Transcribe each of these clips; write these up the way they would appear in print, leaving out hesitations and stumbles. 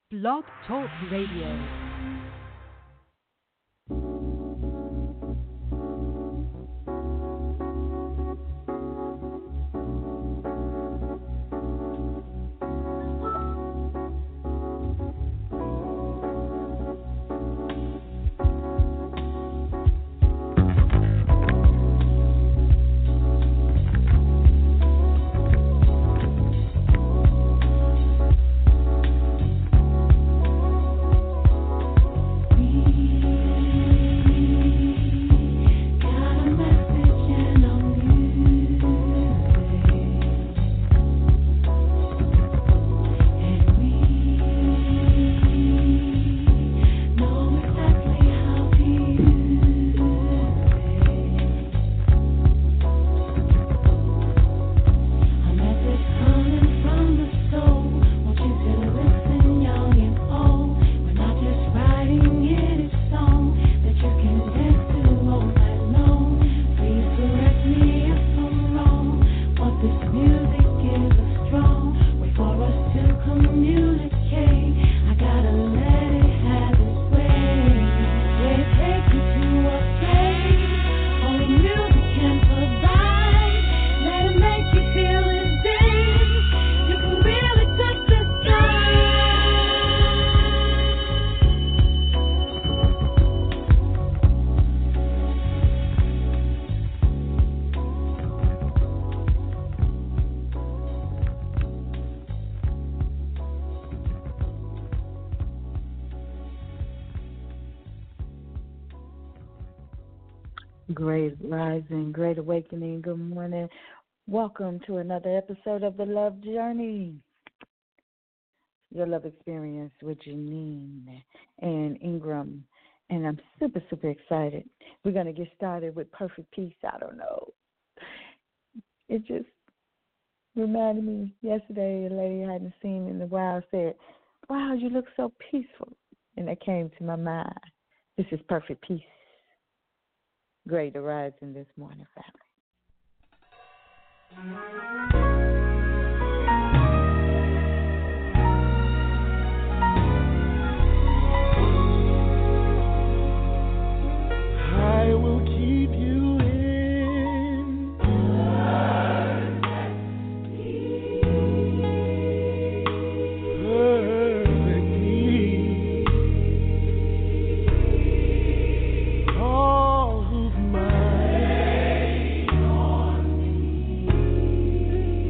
Blog Talk Radio. Great rising, great awakening. Good morning. Welcome to another episode of The Love Journey, your love experience with Janine and Ingram. And I'm super, super excited. We're going to get started with Perfect Peace. I don't know. It just reminded me yesterday, a lady I hadn't seen in a while said, "Wow, you look so peaceful." And that came to my mind. This is Perfect Peace. Great arising this morning, family. I will keep you in perfect peace. All who've mind on me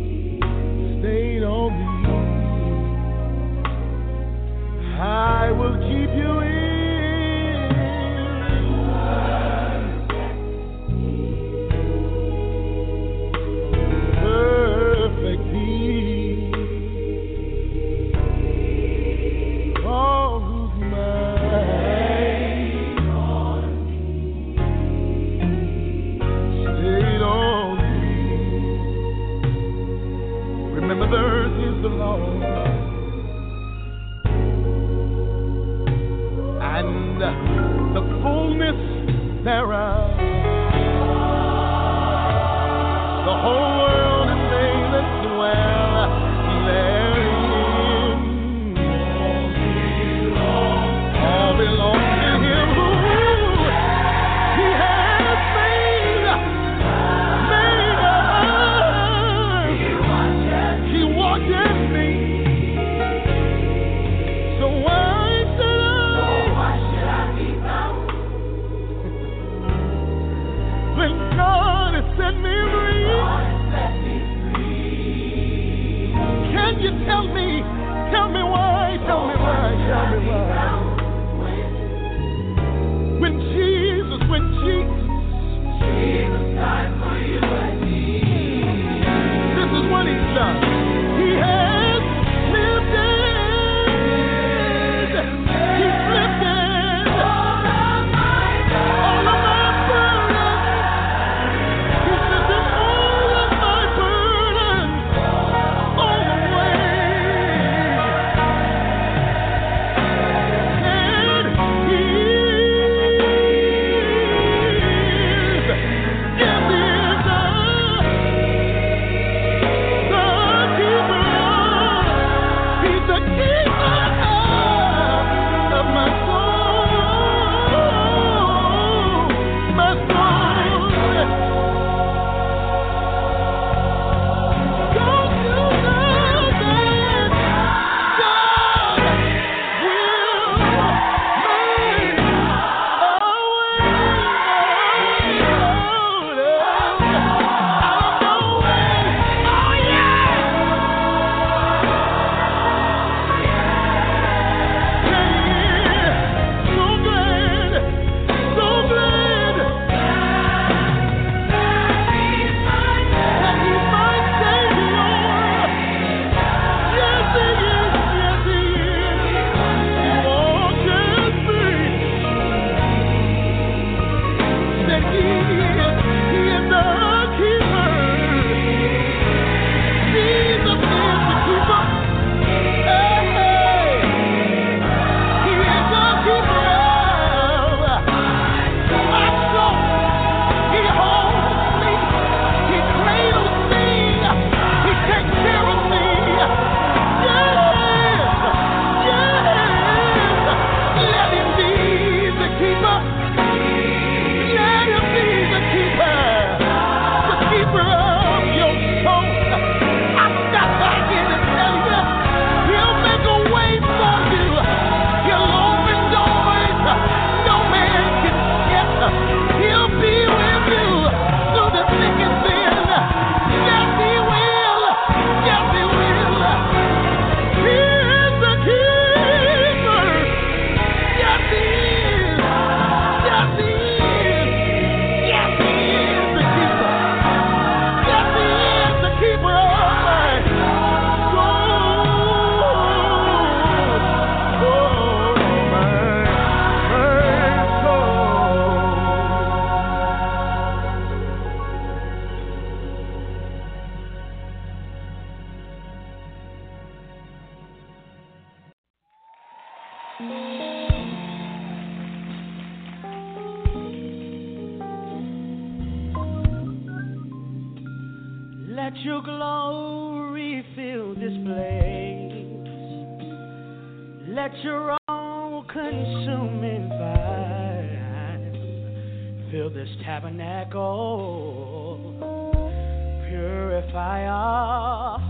Let your glory fill this place. Let your all-consuming fire fill this tabernacle. Purify our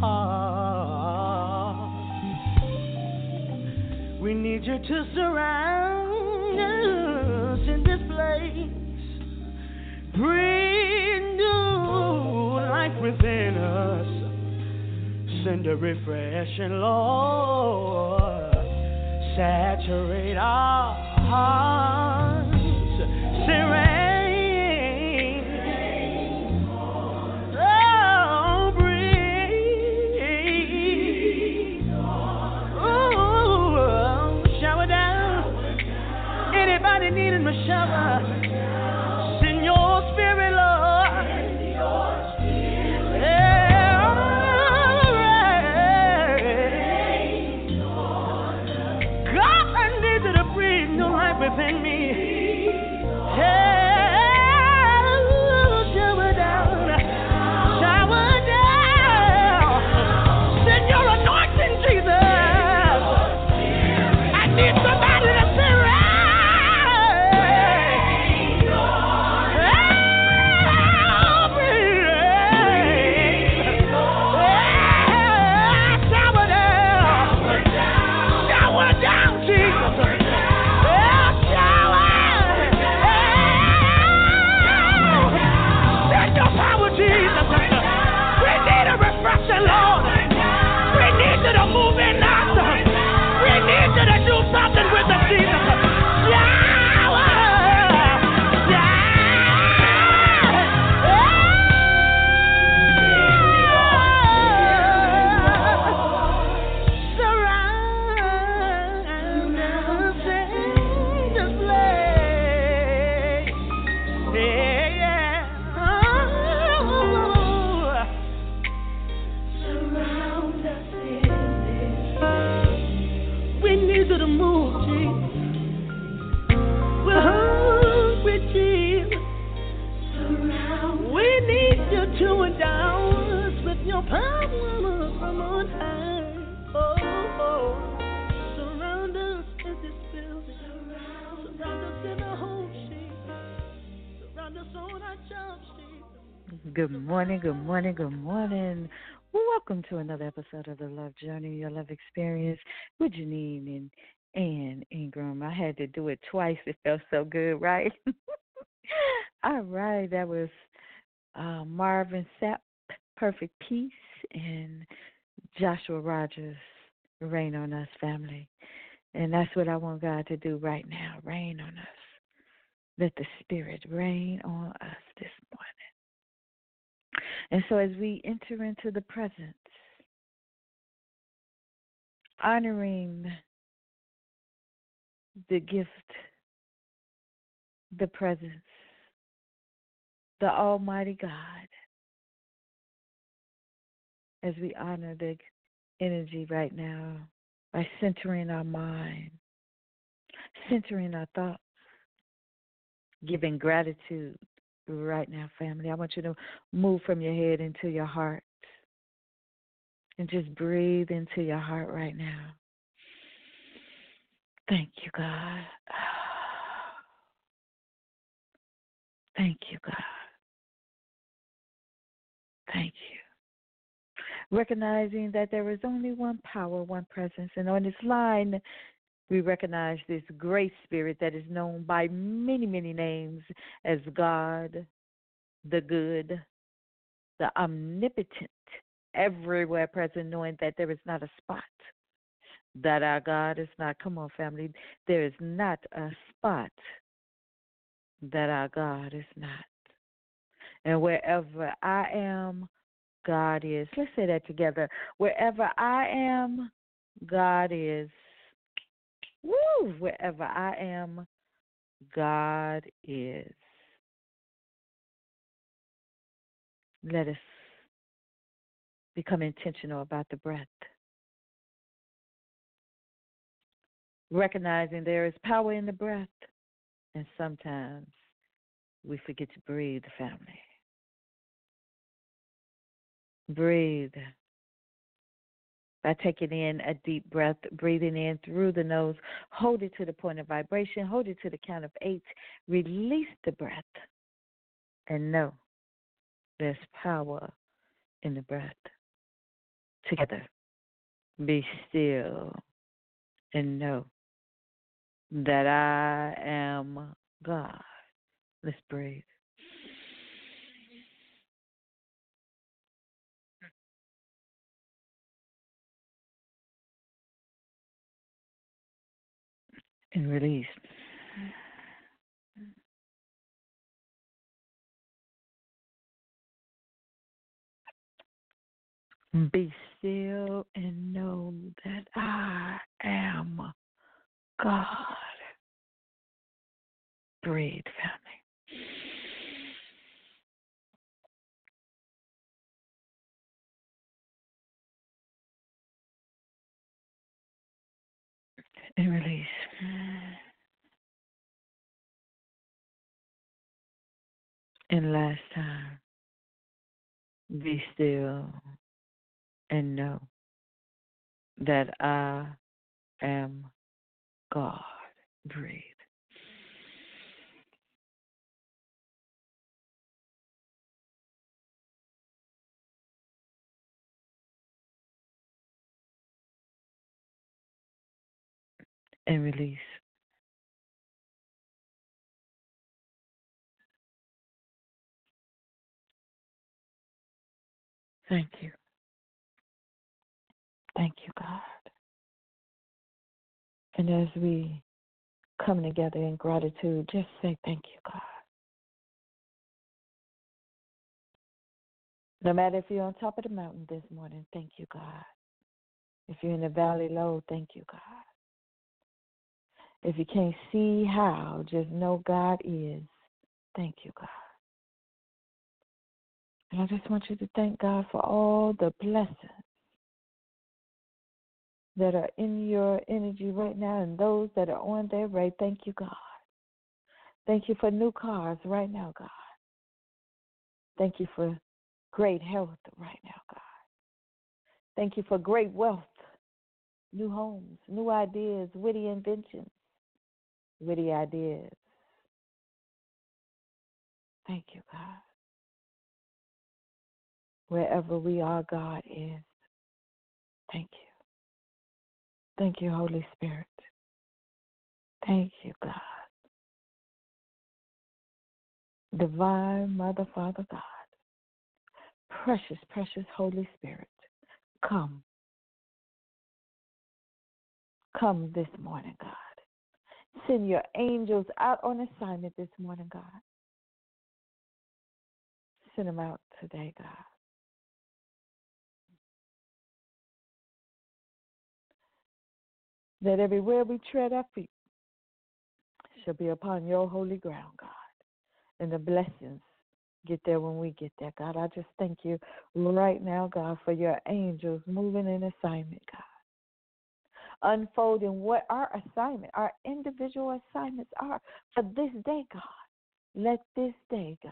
hearts. We need you to surround us in this place. Breathe new life within us. Send a refreshing, Lord. Saturate our hearts. Say rain. Oh, breathe. Oh, shower down. Anybody needing a shower? Send your spirit, Lord. Within me, shower down, send your anointing, Jesus. I need somebody to say, shower down, Jesus. Lord, we need you to move in us. We need you to do something with us, Jesus. To endow us with your power from on high. Oh, surround us in this building. Surround us in the home street. Surround us on our job street. Good morning, good morning, good morning. Welcome to another episode of The Love Journey, Your Love Experience with Janine and Ann Ingram. I had to do it twice. It felt so good, right? All right, that was Marvin Sapp, Perfect Peace, and Joshua Rogers, Rain on Us, family. And that's what I want God to do right now, rain on us. Let the Spirit rain on us this morning. And so as we enter into the presence, honoring the gift, the presence, the Almighty God, as we honor the energy right now by centering our mind, centering our thoughts, giving gratitude right now, family. I want you to move from your head into your heart and just breathe into your heart right now. Thank you, God. Thank you, God. Thank you. Recognizing that there is only one power, one presence. And on this line, we recognize this great spirit that is known by many, many names as God, the good, the omnipotent, everywhere present, knowing that there is not a spot that our God is not. Come on, family. There is not a spot that our God is not. And wherever I am, God is. Let's say that together. Wherever I am, God is. Woo! Wherever I am, God is. Let us become intentional about the breath. recognizing there is power in the breath, and sometimes we forget to breathe, family. Breathe by taking in a deep breath, breathing in through the nose. Hold it to the point of vibration. Hold it to the count of 8. Release the breath and know there's power in the breath. Together, be still and know that I am God. Let's breathe. And release. Be still and know that I am God. Breathe, family. And release. And last time, be still and know that I am God. Breathe. And release. Thank you. Thank you, God. And as we come together in gratitude, just say thank you, God. No matter if you're on top of the mountain this morning, thank you, God. If you're in the valley low, thank you, God. If you can't see how, just know God is. Thank you, God. And I just want you to thank God for all the blessings that are in your energy right now and those that are on their way. Thank you, God. Thank you for new cars right now, God. Thank you for great health right now, God. Thank you for great wealth, new homes, new ideas, witty inventions, witty ideas. Thank you, God. Wherever we are, God is. Thank you. Thank you, Holy Spirit. Thank you, God. Divine Mother, Father, God. Precious, precious Holy Spirit. Come. Come this morning, God. Send your angels out on assignment this morning, God. Send them out today, God. That everywhere we tread our feet shall be upon your holy ground, God. And the blessings get there when we get there, God. I just thank you right now, God, for your angels moving in assignment, God. Unfolding what our assignment, our individual assignments are for this day, God. Let this day, God,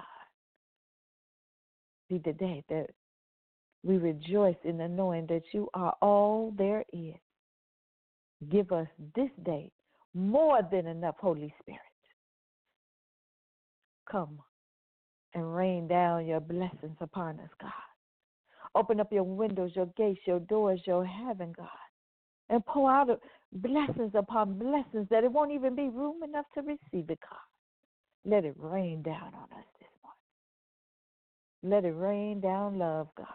be the day that we rejoice in the knowing that you are all there is. Give us this day more than enough, Holy Spirit. Come and rain down your blessings upon us, God. Open up your windows, your gates, your doors, your heaven, God. And pour out blessings upon blessings that it won't even be room enough to receive it, God. Let it rain down on us this morning. Let it rain down love, God.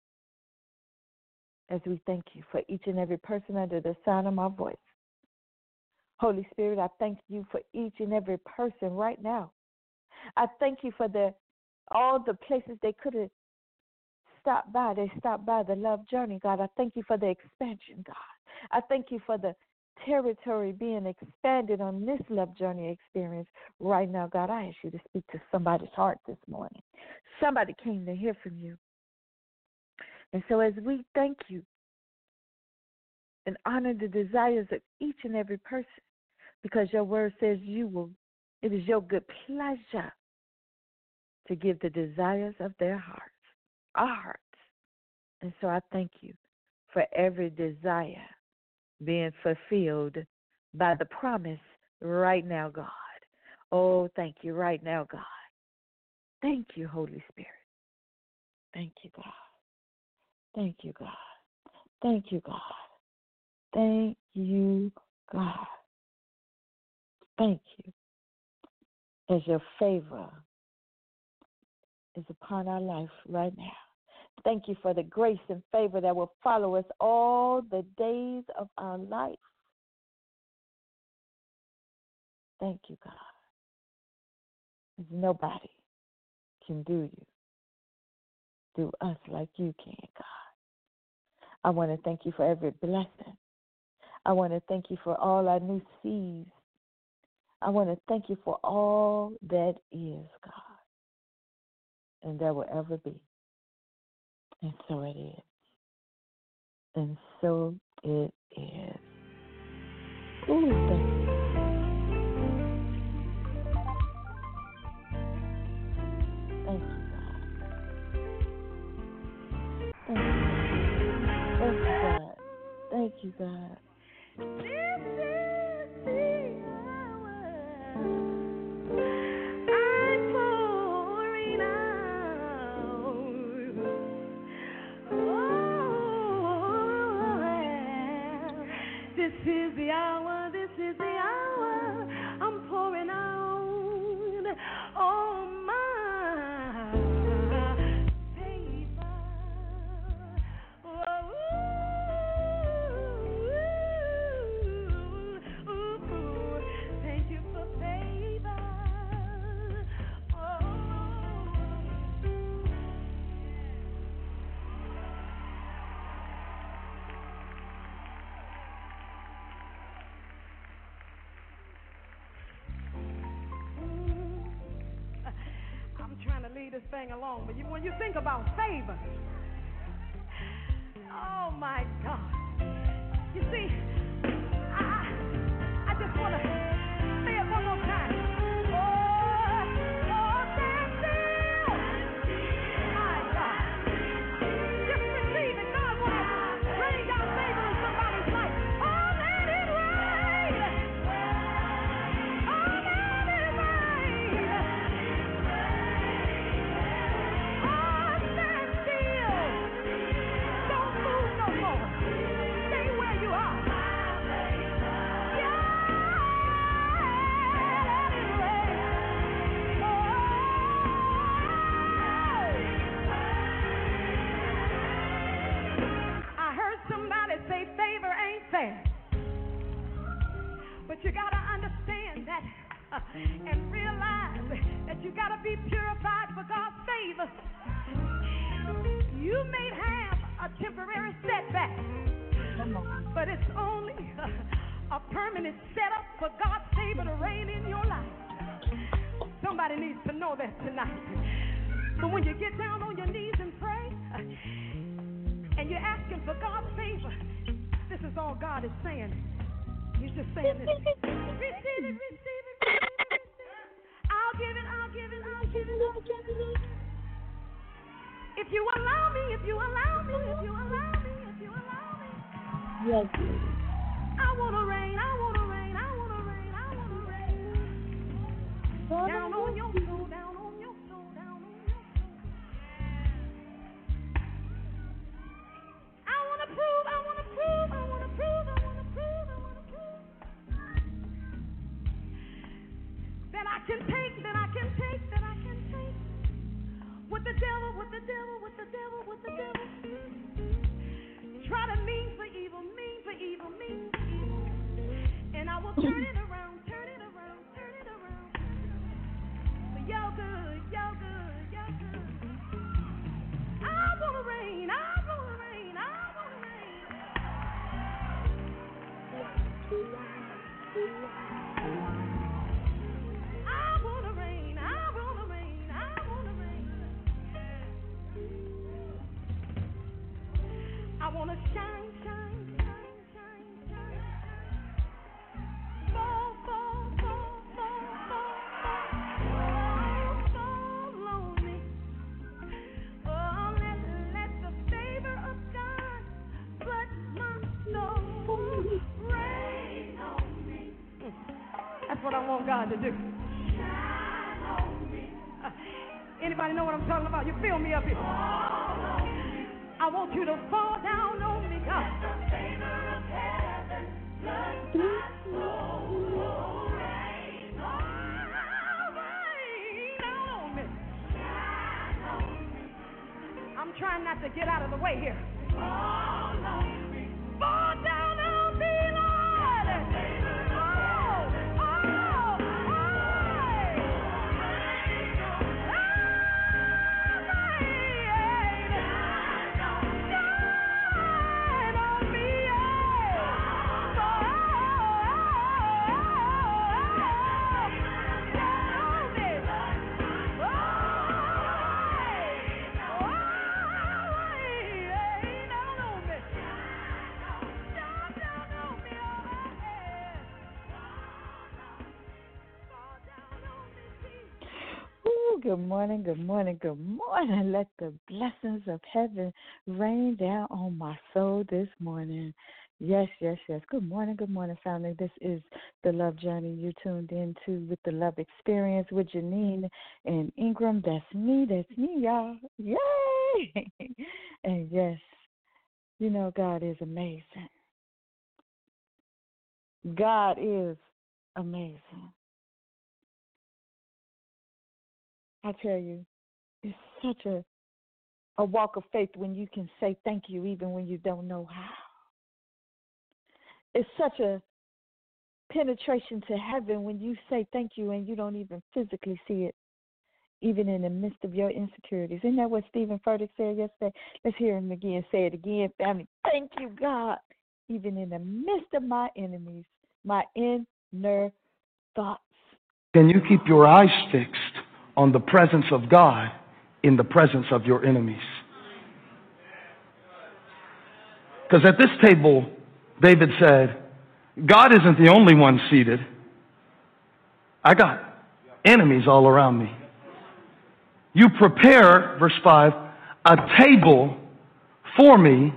As we thank you for each and every person under the sound of my voice. Holy Spirit, I thank you for each and every person right now. I thank you for all the places they could have stopped by. They stopped by the love journey, God. I thank you for the expansion, God. I thank you for the territory being expanded on this love journey experience right now, God. I ask you to speak to somebody's heart this morning. Somebody came to hear from you. And so as we thank you and honor the desires of each and every person, because your word says it is your good pleasure to give the desires of their hearts, our hearts. And so I thank you for every desire being fulfilled by the promise right now, God. Oh, thank you right now, God. Thank you, Holy Spirit. Thank you, God. Thank you, God. Thank you, God. Thank you, God. Thank you. As your favor is upon our life right now. Thank you for the grace and favor that will follow us all the days of our life. Thank you, God. Because nobody can do us like you can, God. I want to thank you for every blessing. I want to thank you for all our new seeds. I want to thank you for all that is, God, and that will ever be. And so it is. And so it is. Ooh, thank you. Thank you, God. Thank you. Thank you, God. Thank you, God. This is the hour I'm pouring out. Oh, this is the hour, this is the hour I'm pouring out. Oh, my favor. Thank you for favor. I'm trying to lead this thing along, but when you think about favor, oh my God. You see, I just want to say it one more time. Oh, stand still. My God. Just receive it. God wants to rain down favor in somebody's life. Oh, let it rain. Oh, let it rain. Oh, stand still. Don't move no more. Stay where you are. Yeah, let it rain. Oh. I heard somebody say favor ain't fair. But you got to understand that and realize that you got to be purified for God's favor. You may have a temporary setback, but it's only a permanent setup for God's favor to reign in your life. Somebody needs to know that tonight. So when you get down on your knees and pray, and you're asking for God's favor, this is all God is saying. He's just saying this. Receive it, receive it, receive it, receive it. I'll give it, I'll give it, I'll give it, I'll give it. If you allow me, if you allow me, if you allow me, if you allow me. Yes. I want to reign, I want to reign, I want to reign, I want to reign. Down on your soul, down on your soul, down on your soul. I want to prove, I want to prove, I want to prove, I want to prove, I want to prove that I can take, that I can take, that I can take. What the devil, what the devil, what the devil, what the devil. Try to mean for evil, mean for evil, mean for evil. And I will turn it around, turn it around, turn it around. For your good, your good, your good. I want to reign, I want to reign, I want to reign. I want to reign, I want to reign, I want to reign. I want to shine, shine, shine, shine, what I want God to do. Anybody know what I'm talking about? You feel me up here? I want you to fall down on me, God. I'm trying not to get out of the way here. Fall down on me, Lord. Good morning, good morning, good morning. Let the blessings of heaven rain down on my soul this morning. Yes, yes, yes. Good morning, family. This is the Love Journey you tuned into with the Love Experience with Janine and Ingram. That's me, y'all. Yay! And yes, you know God is amazing. God is amazing. I tell you, it's such a walk of faith when you can say thank you even when you don't know how. It's such a penetration to heaven when you say thank you and you don't even physically see it, even in the midst of your insecurities. Isn't that what Stephen Furtick said yesterday? Let's hear him again. Say it again, family. Thank you, God, even in the midst of my enemies, my inner thoughts. Can you keep your eyes fixed on the presence of God in the presence of your enemies? Because at this table, David said, God isn't the only one seated. I got enemies all around me. You prepare, verse 5, a table for me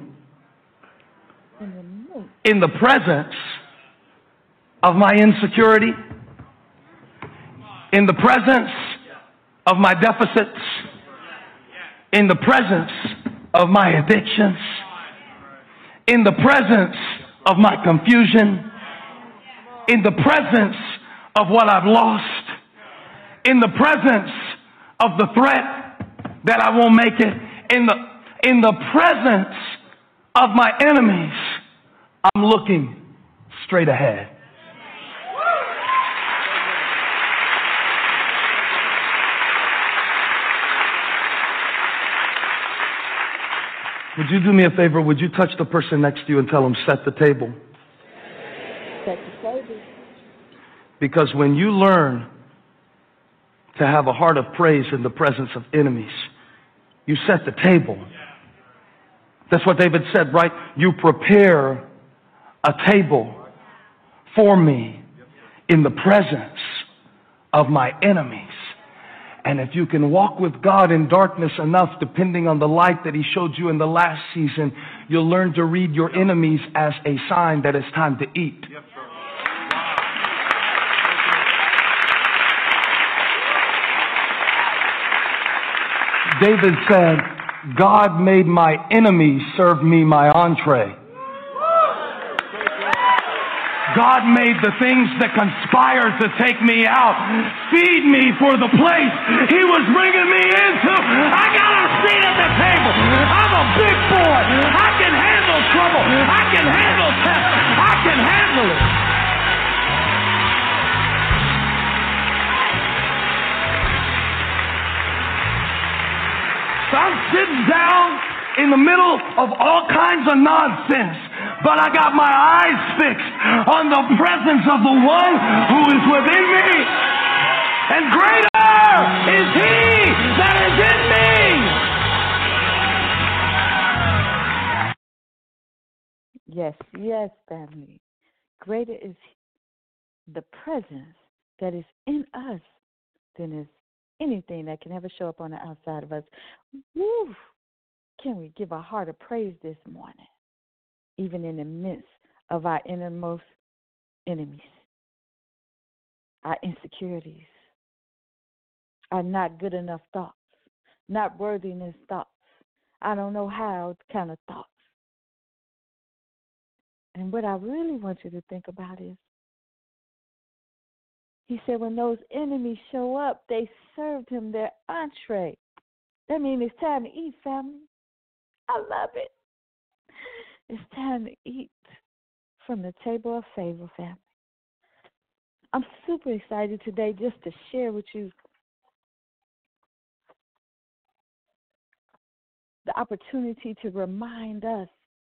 in the presence of my insecurity, in the presence of my deficits, in the presence of my addictions, in the presence of my confusion, in the presence of what I've lost, in the presence of the threat that I won't make it, in the presence of my enemies, I'm looking straight ahead. Would you do me a favor? Would you touch the person next to you and tell them, set the table? Set the table. Because when you learn to have a heart of praise in the presence of enemies, you set the table. That's what David said, right? You prepare a table for me in the presence of my enemies. And if you can walk with God in darkness enough, depending on the light that He showed you in the last season, you'll learn to read your enemies as a sign that it's time to eat. David said, God made my enemies serve me my entree. God made the things that conspired to take me out feed me for the place He was bringing me into. I got a seat at the table. I'm a big boy. I can handle trouble. I can handle tests. I can handle it. So I'm sitting down in the middle of all kinds of nonsense, but I got my eyes fixed on the presence of the one who is within me. And greater is He that is in me. Yes, yes, family. Greater is the presence that is in us than is anything that can ever show up on the outside of us. Woo! Can we give a heart of praise this morning, even in the midst of our innermost enemies? our insecurities, our not good enough thoughts, not worthiness thoughts, I don't know how kind of thoughts. And what I really want you to think about is, he said when those enemies show up, they served him their entree. That means it's time to eat, family. I love it. It's time to eat from the table of favor, family. I'm super excited today just to share with you the opportunity to remind us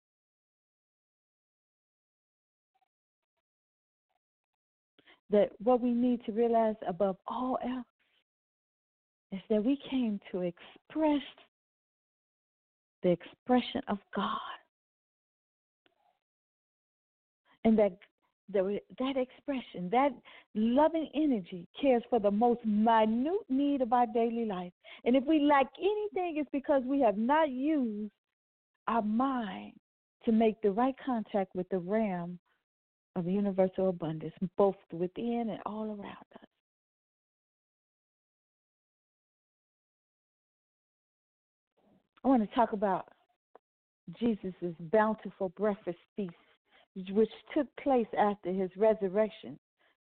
that what we need to realize above all else is that we came to express the expression of God. And that expression, that loving energy cares for the most minute need of our daily life. And if we lack anything, it's because we have not used our mind to make the right contact with the realm of universal abundance, both within and all around us. I want to talk about Jesus' bountiful breakfast feast, which took place after his resurrection.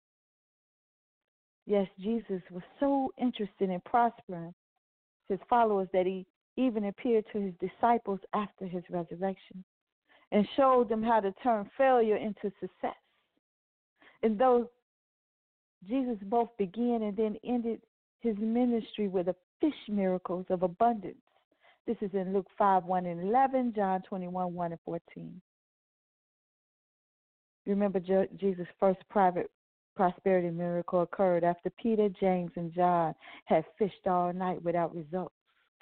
Yes, Jesus was so interested in prospering his followers that he even appeared to his disciples after his resurrection and showed them how to turn failure into success. And though Jesus both began and then ended his ministry with the fish miracles of abundance. This is in Luke 5, 1 and 11, John 21, 1 and 14. Remember, Jesus' first private prosperity miracle occurred after Peter, James, and John had fished all night without results.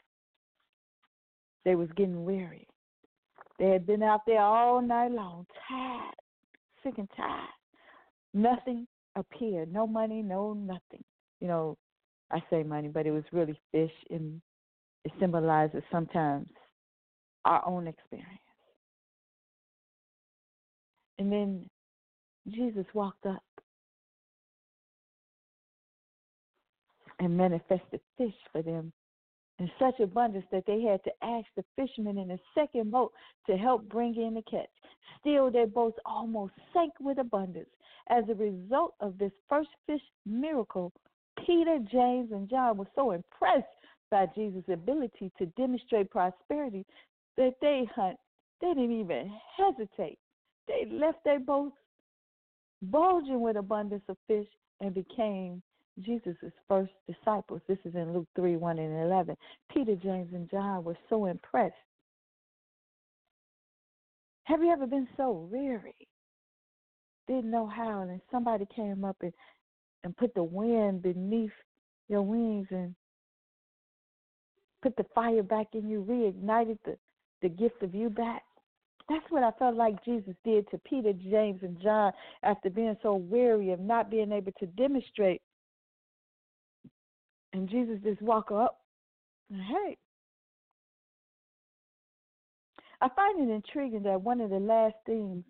They was getting weary. They had been out there all night long, tired, sick and tired. Nothing appeared. No money, no nothing. You know, I say money, but it was really fish, and it symbolizes sometimes our own experience. And then Jesus walked up and manifested fish for them in such abundance that they had to ask the fishermen in the second boat to help bring in the catch. Still, their boats almost sank with abundance. As a result of this first fish miracle, Peter, James, and John were so impressed by Jesus' ability to demonstrate prosperity that they didn't even hesitate. They left their boats bulging with abundance of fish and became Jesus' first disciples. This is in Luke 3, 1 and 11. Peter, James, and John were so impressed. Have you ever been so weary? Didn't know how, and somebody came up and put the wind beneath your wings and put the fire back in you, reignited the gift of you back? That's what I felt like Jesus did to Peter, James, and John after being so weary of not being able to demonstrate. And Jesus just walked up and, hey. I find it intriguing that one of the last things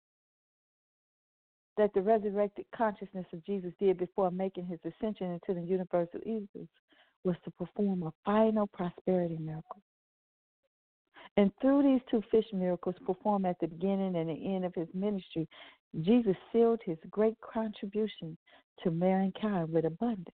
that the resurrected consciousness of Jesus did before making his ascension into the universal ethos was to perform a final prosperity miracle. And through these two fish miracles performed at the beginning and the end of his ministry, Jesus sealed his great contribution to mankind with abundance.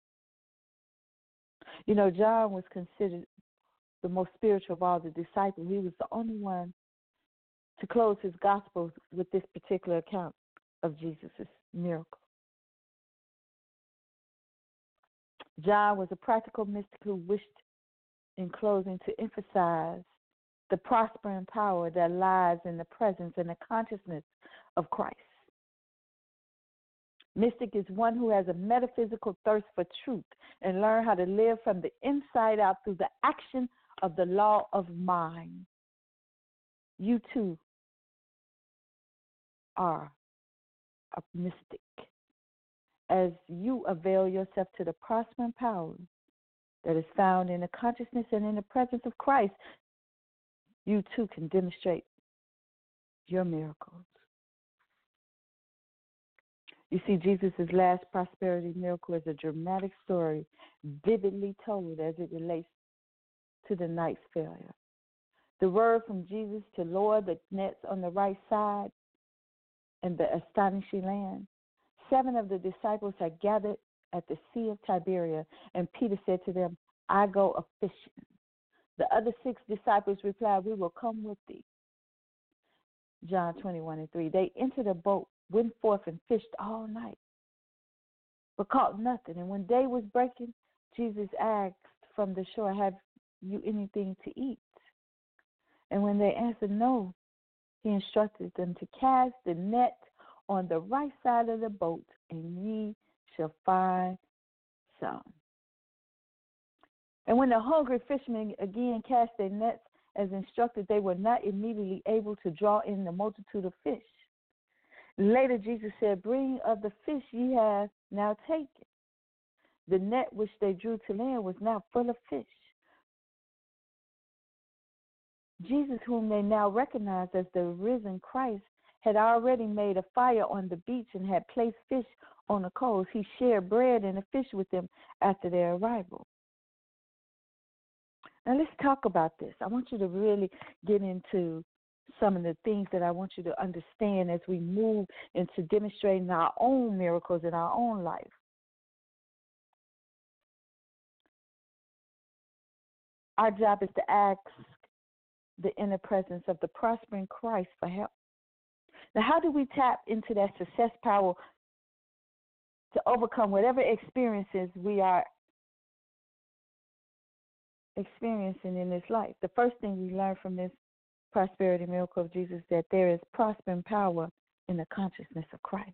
You know, John was considered the most spiritual of all the disciples. He was the only one to close his gospel with this particular account of Jesus' miracle. John was a practical mystic who wished, in closing, to emphasize the prospering power that lies in the presence and the consciousness of Christ. Mystic is one who has a metaphysical thirst for truth and learn how to live from the inside out through the action of the law of mind. You too are a mystic as you avail yourself to the prospering power that is found in the consciousness and in the presence of Christ. You too can demonstrate your miracles. You see, Jesus' last prosperity miracle is a dramatic story, vividly told as it relates to the night's failure. The word from Jesus to lower the nets on the right side in the astonishing land. 7 of the disciples had gathered at the Sea of Tiberias, and Peter said to them, I go a-fishing. The other 6 disciples replied, we will come with thee. John 21:3. They entered a boat, went forth, and fished all night, but caught nothing. And when day was breaking, Jesus asked from the shore, have you anything to eat? And when they answered no, he instructed them to cast the net on the right side of the boat, and ye shall find some. And when the hungry fishermen again cast their nets as instructed, they were not immediately able to draw in the multitude of fish. Later Jesus said, bring of the fish ye have now taken. The net which they drew to land was now full of fish. Jesus, whom they now recognized as the risen Christ, had already made a fire on the beach and had placed fish on the coals. He shared bread and the fish with them after their arrival. Now let's talk about this. I want you to really get into some of the things that I want you to understand as we move into demonstrating our own miracles in our own life. Our job is to ask the inner presence of the prospering Christ for help. Now, how do we tap into that success power to overcome whatever experiences we are experiencing in this life? The first thing we learn from this prosperity miracle of Jesus is that there is prospering power in the consciousness of Christ.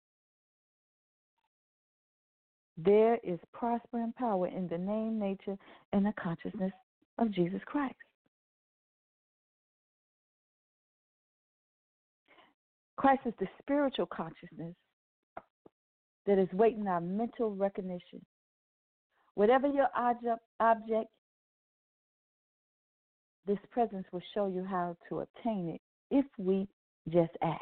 There is prospering power in the name, nature, and the consciousness of Jesus Christ. Christ is the spiritual consciousness that is waiting our mental recognition. Whatever your object, this presence will show you how to obtain it if we just ask.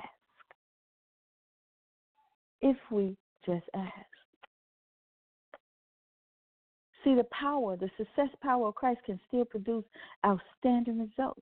If we just ask. See, the power, the success power of Christ can still produce outstanding results.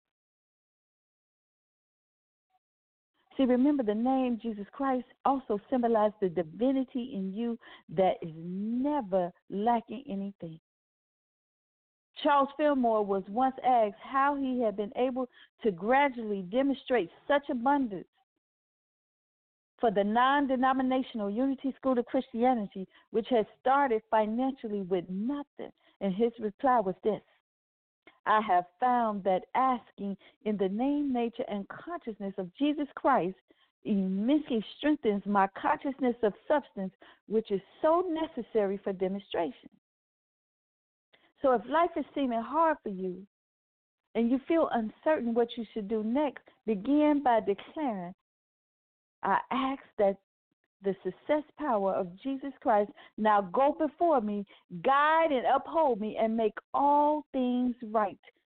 See, remember, the name Jesus Christ also symbolizes the divinity in you that is never lacking anything. Charles Fillmore was once asked how he had been able to gradually demonstrate such abundance for the non-denominational Unity School of Christianity, which had started financially with nothing. And his reply was this: I have found that asking in the name, nature, and consciousness of Jesus Christ immensely strengthens my consciousness of substance, which is so necessary for demonstration. So if life is seeming hard for you and you feel uncertain what you should do next, begin by declaring, I ask that the success power of Jesus Christ now go before me, guide and uphold me, and make all things right.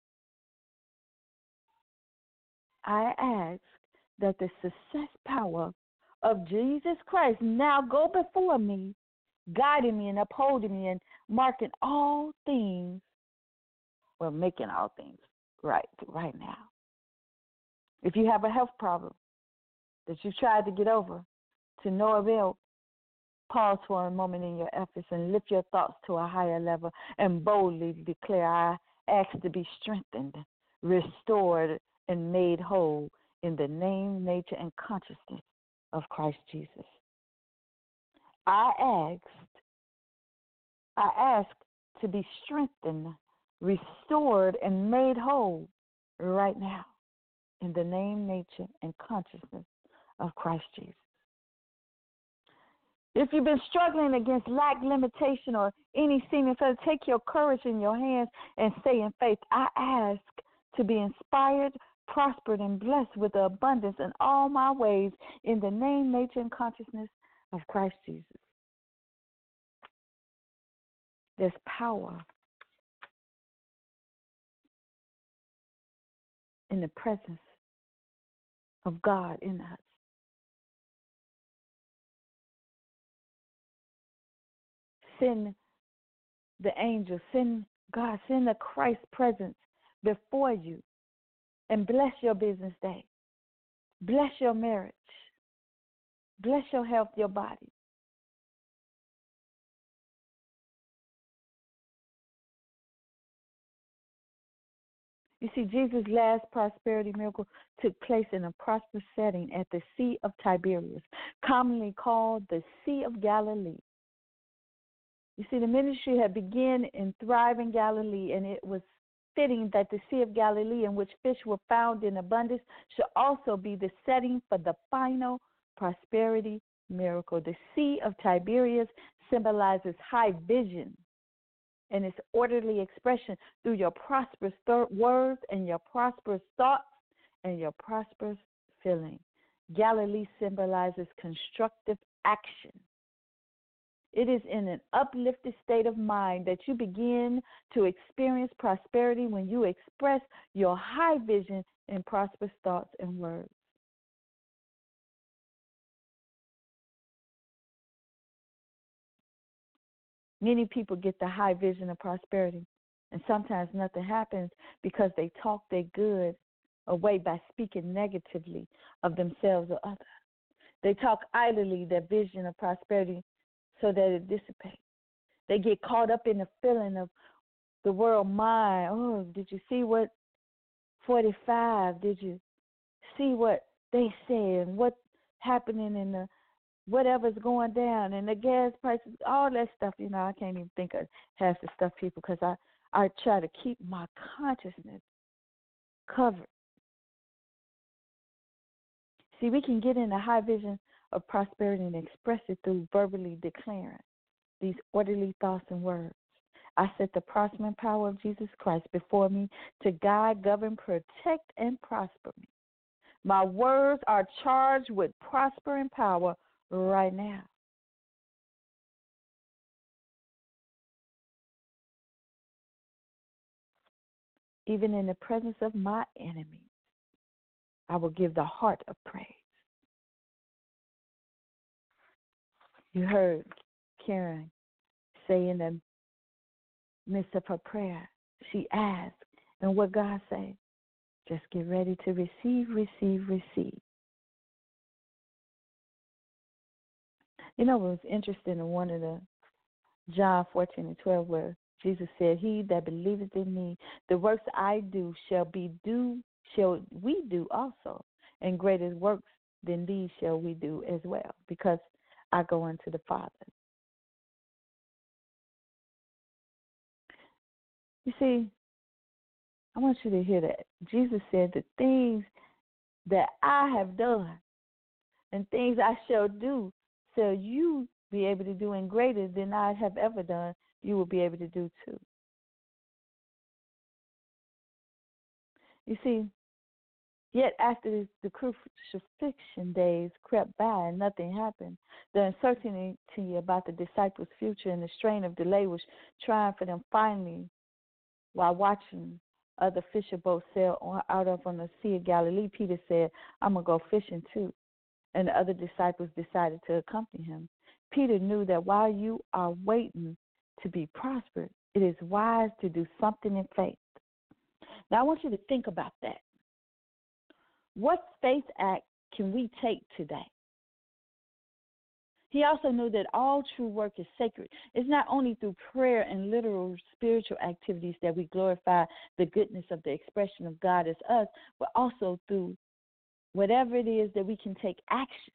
I ask that the success power of Jesus Christ now go before me, guiding me and upholding me and marking all things, well, making all things right now. If you have a health problem that you tried to get over, to no avail, pause for a moment in your efforts and lift your thoughts to a higher level and boldly declare, I ask to be strengthened, restored, and made whole in the name, nature, and consciousness of Christ Jesus. I ask to be strengthened, restored, and made whole right now in the name, nature, and consciousness of Christ Jesus. If you've been struggling against lack, limitation, or any seeming failure, take your courage in your hands and say in faith, I ask to be inspired, prospered, and blessed with the abundance in all my ways in the name, nature, and consciousness of Christ Jesus. There's power in the presence of God in us. send the angels, send the Christ presence before you and bless your business day. Bless your marriage. Bless your health, your body. You see, Jesus' last prosperity miracle took place in a prosperous setting at the Sea of Tiberias, commonly called the Sea of Galilee. You see, the ministry had begun in thriving Galilee, and it was fitting that the Sea of Galilee, in which fish were found in abundance, should also be the setting for the final prosperity miracle. The Sea of Tiberias symbolizes high vision and its orderly expression through your prosperous words and your prosperous thoughts and your prosperous feeling. Galilee symbolizes constructive action. It is in an uplifted state of mind that you begin to experience prosperity when you express your high vision in prosperous thoughts and words. Many people get the high vision of prosperity, and sometimes nothing happens because they talk their good away by speaking negatively of themselves or others. They talk idly their vision of prosperity so that it dissipates. They get caught up in the feeling of the world mind. Oh, did you see what 45? Did you see what they said and what's happening in the whatever's going down and the gas prices, all that stuff, I can't even think of half the stuff, people, because I try to keep my consciousness covered. See, we can get in a high vision of prosperity and express it through verbally declaring these orderly thoughts and words. I set the prospering power of Jesus Christ before me to guide, govern, protect, and prosper me. My words are charged with prospering power right now. Even in the presence of my enemies, I will give the heart of praise. You heard Karen say in the midst of her prayer, she asked, and what God said, just get ready to receive, receive, receive. It was interesting in one of the John 14:12 where Jesus said, he that believeth in me, the works I do shall we do also, and greater works than these shall we do as well, because I go unto the Father. You see, I want you to hear that. Jesus said, the things that I have done and things I shall do shall you be able to do, and greater than I have ever done, you will be able to do too. You see, yet after the crucifixion days crept by and nothing happened, the uncertainty about the disciples' future and the strain of delay was trying for them. Finally, while watching other fisher boats sail out on the Sea of Galilee, Peter said, I'm going to go fishing too. And the other disciples decided to accompany him. Peter knew that while you are waiting to be prospered, it is wise to do something in faith. Now, I want you to think about that. What faith act can we take today? He also knew that all true work is sacred. It's not only through prayer and literal spiritual activities that we glorify the goodness of the expression of God as us, but also through whatever it is that we can take action.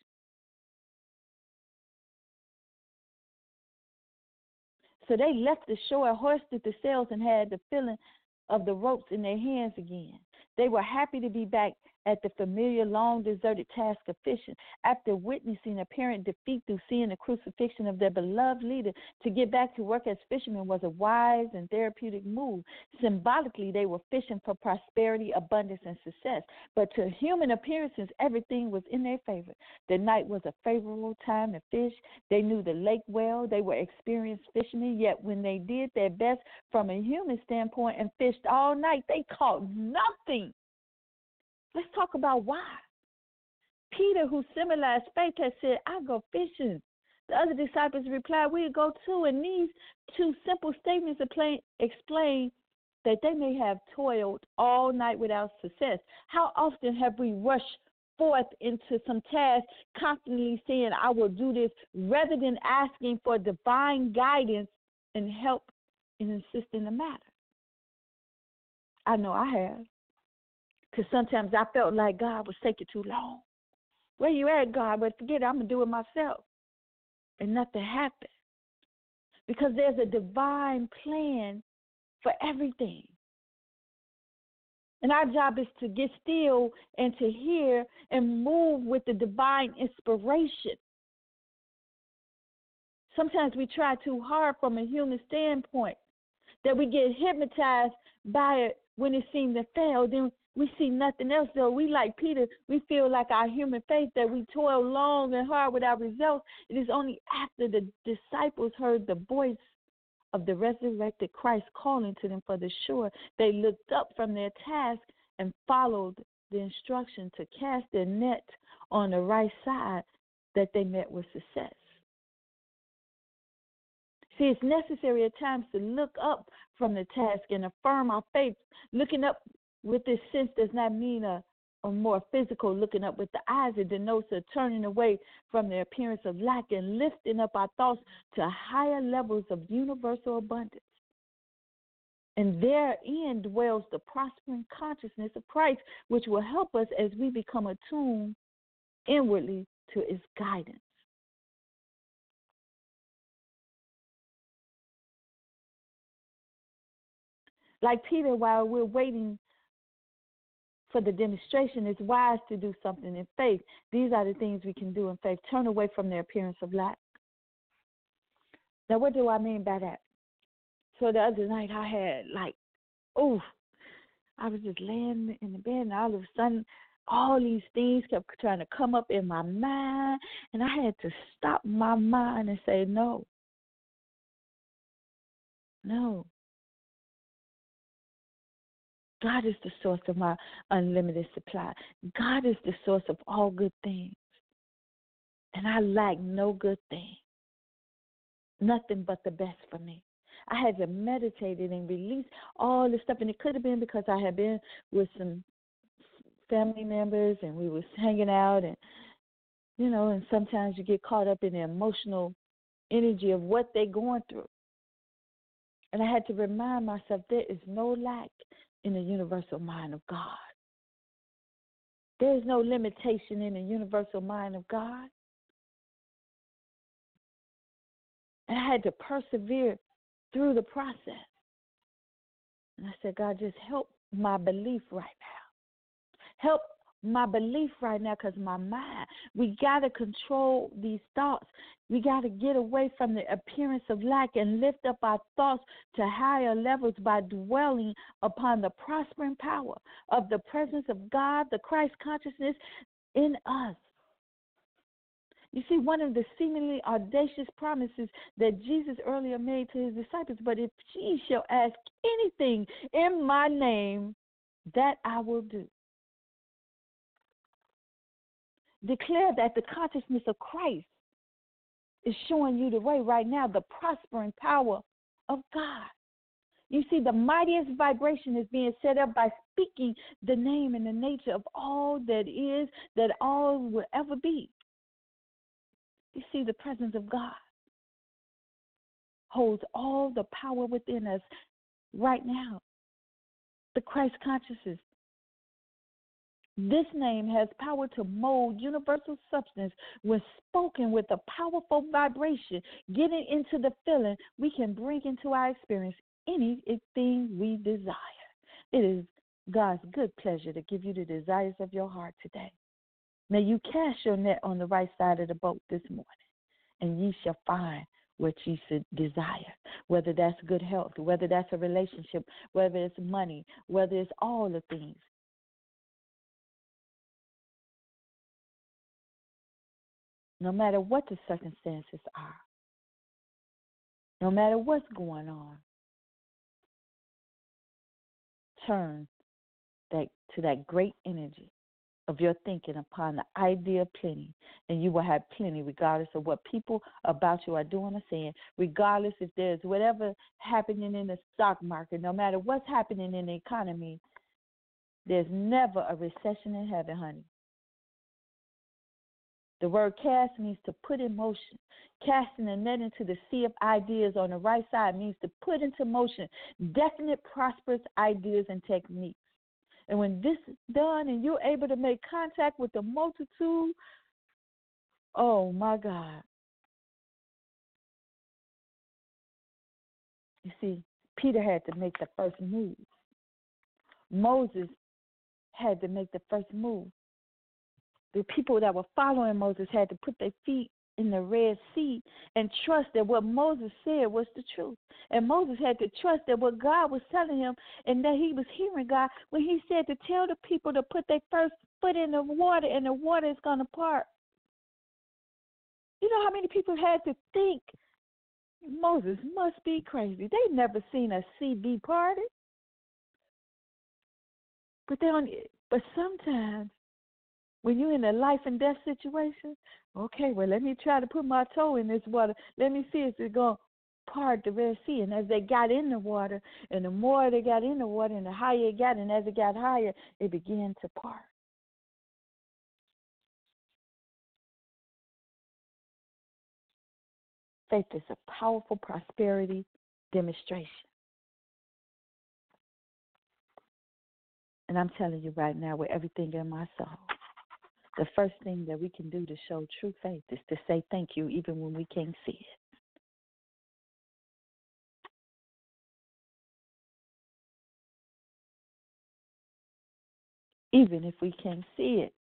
So they left the shore, hoisted the sails, and had the feeling of the ropes in their hands again. They were happy to be back at the familiar, long-deserted task of fishing. After witnessing apparent defeat through seeing the crucifixion of their beloved leader, to get back to work as fishermen was a wise and therapeutic move. Symbolically, they were fishing for prosperity, abundance, and success. But to human appearances, everything was in their favor. The night was a favorable time to fish. They knew the lake well. They were experienced fishermen, yet when they did their best from a human standpoint and fished all night, they caught nothing. Let's talk about why. Peter, who symbolized faith, had said, I go fishing. The other disciples replied, "We'll go too." And these two simple statements explain that they may have toiled all night without success. How often have we rushed forth into some task, constantly saying, "I will do this," rather than asking for divine guidance and help in assisting the matter? I know I have. Because sometimes I felt like God was taking too long. Where you at, God? But forget it, I'm going to do it myself. And nothing happened. Because there's a divine plan for everything. And our job is to get still and to hear and move with the divine inspiration. Sometimes we try too hard from a human standpoint, that we get hypnotized by it when it seems to fail. Then we see nothing else, though. We, like Peter, we feel like our human faith, that we toil long and hard without results. It is only after the disciples heard the voice of the resurrected Christ calling to them for the shore, they looked up from their task and followed the instruction to cast their net on the right side, that they met with success. See, it's necessary at times to look up from the task and affirm our faith. Looking up with this sense does not mean a more physical looking up with the eyes. It denotes a turning away from the appearance of lack and lifting up our thoughts to higher levels of universal abundance. And therein dwells the prospering consciousness of Christ, which will help us as we become attuned inwardly to its guidance. Like Peter, while we're waiting for the demonstration, it's wise to do something in faith. These are the things we can do in faith. Turn away from the appearance of lack. Now, what do I mean by that? So the other night I had I was just laying in the bed, and all of a sudden all these things kept trying to come up in my mind, and I had to stop my mind and say, no. God is the source of my unlimited supply. God is the source of all good things. And I lack no good thing. Nothing but the best for me. I had to meditate and release all this stuff. And it could have been because I had been with some family members and we was hanging out. And, and sometimes you get caught up in the emotional energy of what they're going through. And I had to remind myself there is no lack in the universal mind of God. There is no limitation in the universal mind of God. And I had to persevere through the process. And I said, God, just help my belief right now. Help my belief right now, because my mind, we got to control these thoughts. We got to get away from the appearance of lack and lift up our thoughts to higher levels by dwelling upon the prospering power of the presence of God, the Christ consciousness in us. You see, one of the seemingly audacious promises that Jesus earlier made to his disciples, but if ye shall ask anything in my name, that I will do. Declare that the consciousness of Christ is showing you the way right now, the prospering power of God. You see, the mightiest vibration is being set up by speaking the name and the nature of all that is, that all will ever be. You see, the presence of God holds all the power within us right now. The Christ consciousness. This name has power to mold universal substance. When spoken with a powerful vibration, getting into the feeling, we can bring into our experience anything we desire. It is God's good pleasure to give you the desires of your heart today. May you cast your net on the right side of the boat this morning, and ye shall find what ye should desire, whether that's good health, whether that's a relationship, whether it's money, whether it's all the things. No matter what the circumstances are, no matter what's going on, turn to that great energy of your thinking upon the idea of plenty, and you will have plenty regardless of what people about you are doing or saying, regardless if there's whatever happening in the stock market, no matter what's happening in the economy. There's never a recession in heaven, honey. The word cast means to put in motion. Casting a net into the sea of ideas on the right side means to put into motion definite, prosperous ideas and techniques. And when this is done and you're able to make contact with the multitude, oh, my God. You see, Peter had to make the first move. Moses had to make the first move. The people that were following Moses had to put their feet in the Red Sea and trust that what Moses said was the truth. And Moses had to trust that what God was telling him and that he was hearing God when he said to tell the people to put their first foot in the water and the water is going to part. You know how many people had to think Moses must be crazy? They never seen a sea be parted. But sometimes when you're in a life and death situation, okay, well, let me try to put my toe in this water. Let me see if it's going to part the Red Sea. And as they got in the water, and the more they got in the water, and the higher it got, and as it got higher, it began to part. Faith is a powerful prosperity demonstration. And I'm telling you right now, with everything in my soul, the first thing that we can do to show true faith is to say thank you even when we can't see it. Even if we can't see it.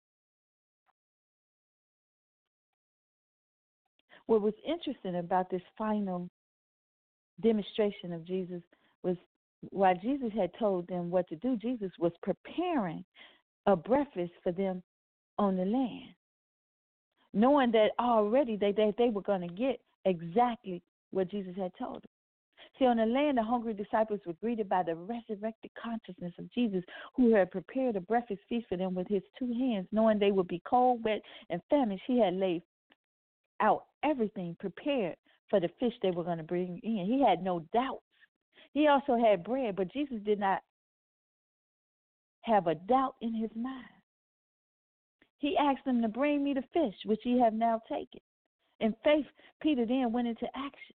What was interesting about this final demonstration of Jesus was while Jesus had told them what to do, Jesus was preparing a breakfast for them on the land, knowing that already they were going to get exactly what Jesus had told them. See, on the land, the hungry disciples were greeted by the resurrected consciousness of Jesus, who had prepared a breakfast feast for them with his two hands, knowing they would be cold, wet, and famished. He had laid out everything prepared for the fish they were going to bring in. He had no doubts. He also had bread, but Jesus did not have a doubt in his mind. He asked them to bring me the fish, which ye have now taken. In faith, Peter then went into action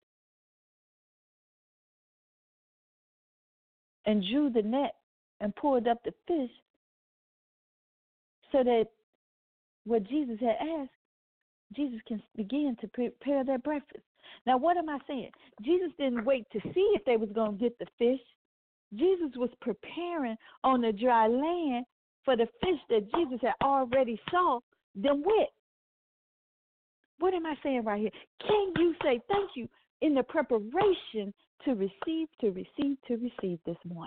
and drew the net and pulled up the fish so that what Jesus had asked, Jesus can begin to prepare their breakfast. Now, what am I saying? Jesus didn't wait to see if they was going to get the fish. Jesus was preparing on the dry land for the fish that Jesus had already saw them with. What am I saying right here? Can you say thank you in the preparation to receive this morning?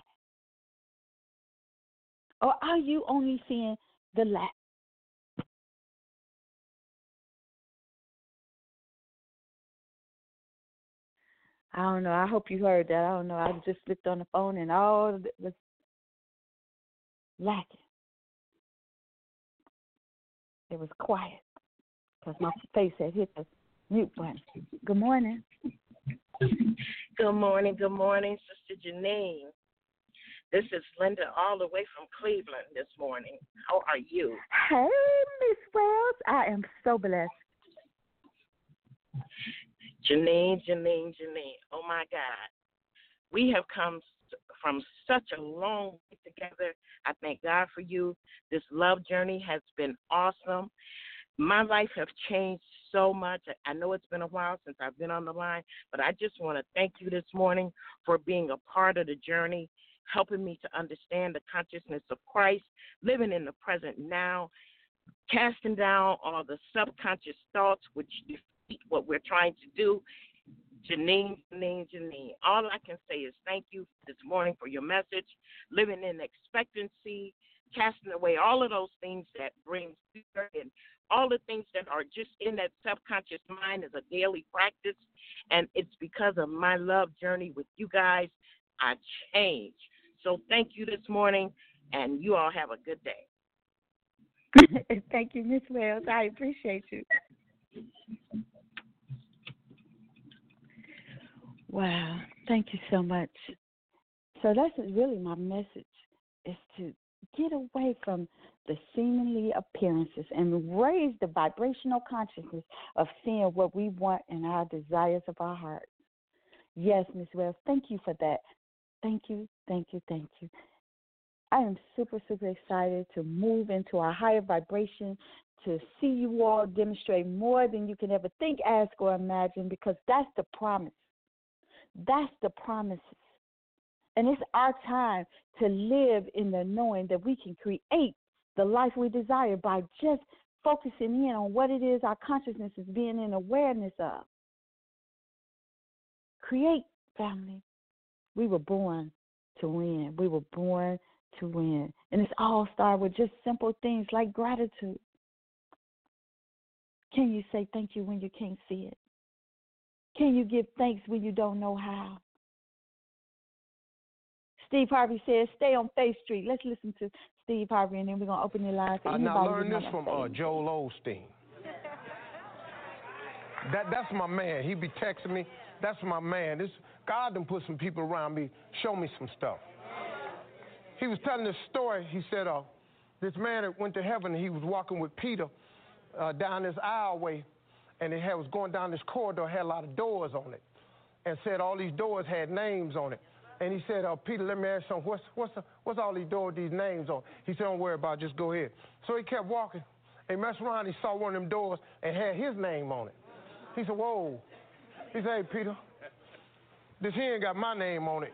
Or are you only seeing the lack? I don't know. I hope you heard that. I don't know. I just flipped on the phone and all of it was lacking. It was quiet because my face had hit the mute button. Good morning. Good morning, Sister Janine. This is Linda all the way from Cleveland this morning. How are you? Hey, Miss Wells. I am so blessed. Janine. Oh, my God. We have come from such a long way together. I thank God for you. This love journey has been awesome. My life has changed so much. I know it's been a while since I've been on the line, but I just want to thank you this morning for being a part of the journey, helping me to understand the consciousness of Christ, living in the present now, casting down all the subconscious thoughts which defeat what we're trying to do. Janine. All I can say is thank you this morning for your message, living in expectancy, casting away all of those things that bring fear and all the things that are just in that subconscious mind is a daily practice. And it's because of my love journey with you guys, I changed. So thank you this morning, and you all have a good day. Thank you, Miss Wells. I appreciate you. Wow. Thank you so much. So that's really my message, is to get away from the seemingly appearances and raise the vibrational consciousness of seeing what we want and our desires of our heart. Yes, Miss Wells, thank you for that. Thank you, thank you, thank you. I am super, super excited to move into a higher vibration, to see you all demonstrate more than you can ever think, ask, or imagine, because that's the promise. That's the promises. And it's our time to live in the knowing that we can create the life we desire by just focusing in on what it is our consciousness is being in awareness of. Create, family. We were born to win. We were born to win. And it's all started with just simple things like gratitude. Can you say thank you when you can't see it? Can you give thanks when you don't know how? Steve Harvey says, stay on Faith Street. Let's listen to Steve Harvey, and then we're going to open the line for anybody. Now learn this from Joel Osteen. That's my man. He be texting me. That's my man. God done put some people around me, show me some stuff. He was telling this story. He said, this man that went to heaven, he was walking with Peter down this aisleway, and it was going down this corridor, had a lot of doors on it, and said all these doors had names on it. And he said, Peter, let me ask you something. What's all these doors, these names on? He said, don't worry about it, just go ahead. So he kept walking. He messed around, he saw one of them doors and had his name on it. He said, whoa. He said, hey, Peter, this here ain't got my name on it.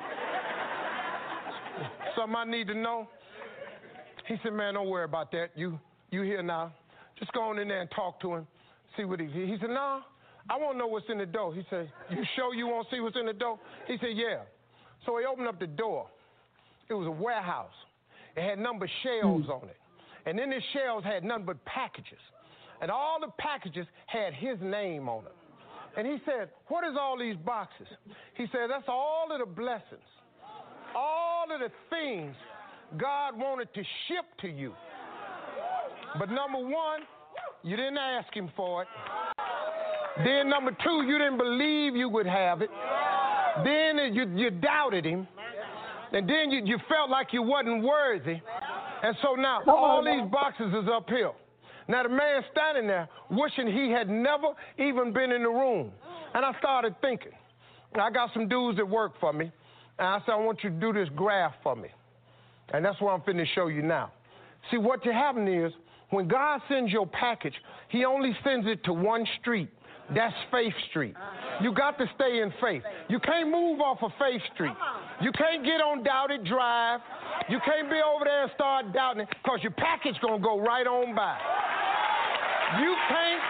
Something I need to know? He said, man, don't worry about that. You here now. Just go on in there and talk to him, see what he said, no, I want to know what's in the door. He said, you sure you want to see what's in the door? He said, yeah. So he opened up the door. It was a warehouse. It had number of shelves on it. And then the shelves had nothing but packages. And all the packages had his name on them. And he said, what is all these boxes? He said, that's all of the blessings, all of the things God wanted to ship to you. But number one, you didn't ask him for it. Then number two, you didn't believe you would have it. Then you doubted him. And then you felt like you wasn't worthy. And so now all these boxes is uphill. Now the man standing there wishing he had never even been in the room. And I started thinking, I got some dudes that work for me. And I said, I want you to do this graph for me. And that's what I'm finna show you now. See, what you having is, when God sends your package, he only sends it to one street. That's Faith Street. You got to stay in faith. You can't move off of Faith Street. You can't get on Doubted Drive. You can't be over there and start doubting it, because your package going to go right on by. You can't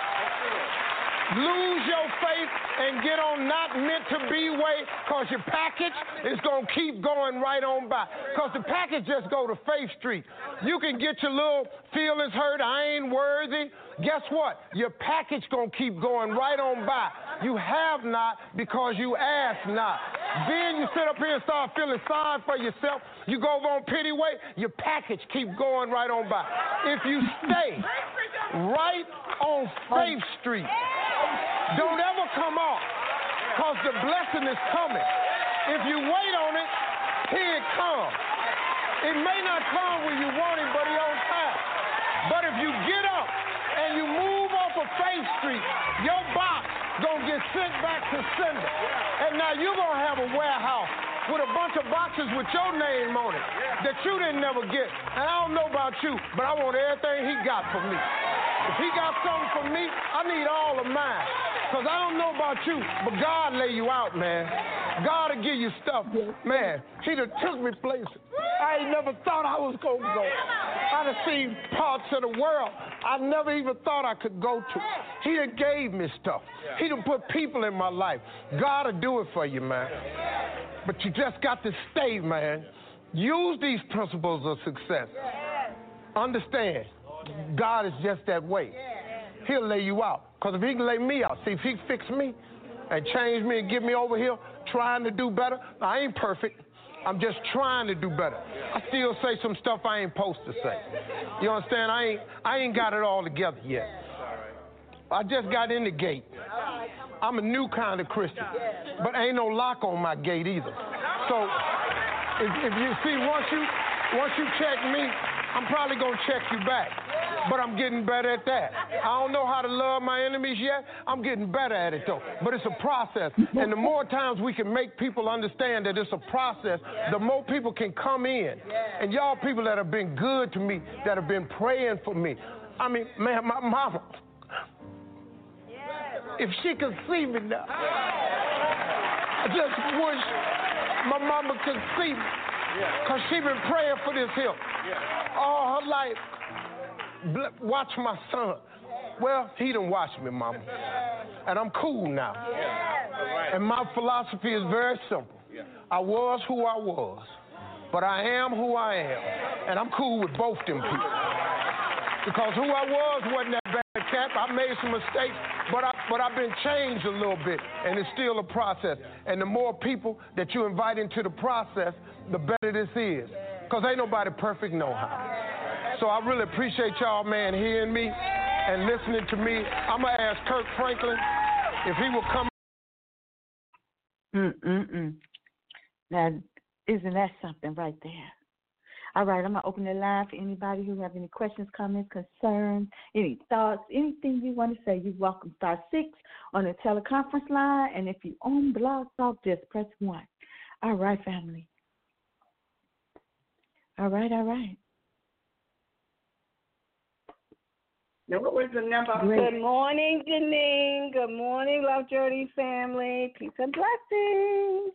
lose your faith and get on not meant to be way, because your package is going to keep going right on by. Because the package just go to Faith Street. You can get your little feelings hurt, I ain't worthy. Guess what? Your package going to keep going right on by. You have not because you ask not. Then you sit up here and start feeling sorry for yourself. You go over on pity way, your package keep going right on by. If you stay right on Faith Street, don't ever come off, because the blessing is coming. If you wait on it, here it comes. It may not come when you want it, but it's on time. But if you get up and you move off of Faith Street, your box gonna get sent back to sender. And now you're gonna have a warehouse with a bunch of boxes with your name on it that you didn't never get. And I don't know about you, but I want everything he got for me. If he got something for me, I need all of mine. Because I don't know about you, but God lay you out, man. God will give you stuff. Man, he done took me places I ain't never thought I was going to go. I done seen parts of the world I never even thought I could go to. He done gave me stuff. He done put people in my life. God will do it for you, man. But you just got to stay, man. Use these principles of success. Understand, God is just that way. He'll lay you out. Because if he can lay me out, see, if he fix me and change me and get me over here trying to do better, I ain't perfect. I'm just trying to do better. I still say some stuff I ain't supposed to say. You understand? I ain't got it all together yet. I just got in the gate. I'm a new kind of Christian, but ain't no lock on my gate either. So if you see, once you check me, I'm probably gonna check you back. But I'm getting better at that. I don't know how to love my enemies yet. I'm getting better at it though. But it's a process. And the more times we can make people understand that it's a process, the more people can come in. And y'all people that have been good to me, that have been praying for me. I mean, man, my mama, if she could see me now, I just wish my mama could see me. Because she been praying for this here all her life. Watch my son. Well, he done watched me, mama. And I'm cool now. And my philosophy is very simple. I was who I was, but I am who I am. And I'm cool with both them people. Because who I was wasn't that bad, Cap. I made some mistakes, but I've been changed a little bit, and it's still a process. And the more people that you invite into the process, the better this is. Because ain't nobody perfect no how. So I really appreciate y'all, man, hearing me and listening to me. I'm going to ask Kirk Franklin if he will come. Now, isn't that something right there? All right, I'm going to open the line for anybody who have any questions, comments, concerns, any thoughts, anything you want to say. You're welcome. Star 6 on the teleconference line, and if you're on Blog Talk, just press 1. All right, family. All right. Now, what was the number? Great. Good morning, Janine. Good morning, Love Journey family. Peace and blessings.